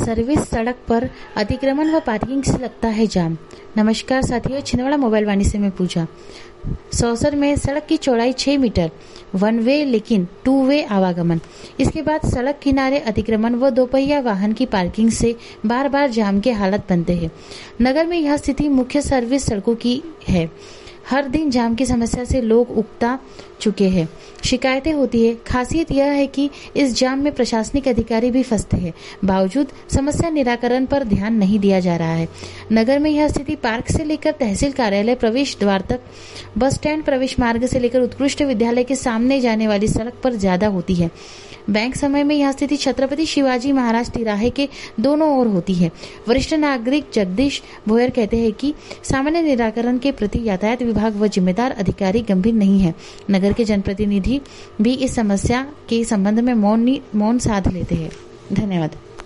Service सड़क पर अतिक्रमण व पार्किंग से लगता है जाम। नमस्कार साथियों, छिंदवाड़ा मोबाइल वाणी से मैं पूजा। सौसर में सड़क की चौड़ाई 6 मीटर, वन वे लेकिन 2 वे आवागमन। इसके बाद सड़क किनारे अतिक्रमण व दोपहिया वाहन की पार्किंग से बार बार जाम के हालत बनते हैं। नगर में यह स्थिति मुख्य सर्विस सड़कों की है। हर दिन जाम की समस्या से लोग उकता चुके हैं, शिकायतें होती है। खासियत यह है कि इस जाम में प्रशासनिक अधिकारी भी फंसते हैं, बावजूद समस्या निराकरण पर ध्यान नहीं दिया जा रहा है। नगर में यह स्थिति पार्क से लेकर तहसील कार्यालय प्रवेश द्वार तक, बस स्टैंड प्रवेश मार्ग से लेकर उत्कृष्ट विद्यालय के सामने जाने वाली सड़क पर ज्यादा होती है। बैंक समय में यह स्थिति छत्रपति शिवाजी महाराज तिराहे के दोनों ओर होती है। वरिष्ठ नागरिक जगदीश भोयर कहते हैं कि सामान्य निराकरण के प्रति यातायात विभाग व जिम्मेदार अधिकारी गंभीर नहीं है। नगर के जनप्रतिनिधि भी इस समस्या के संबंध में मौन साध लेते हैं। धन्यवाद।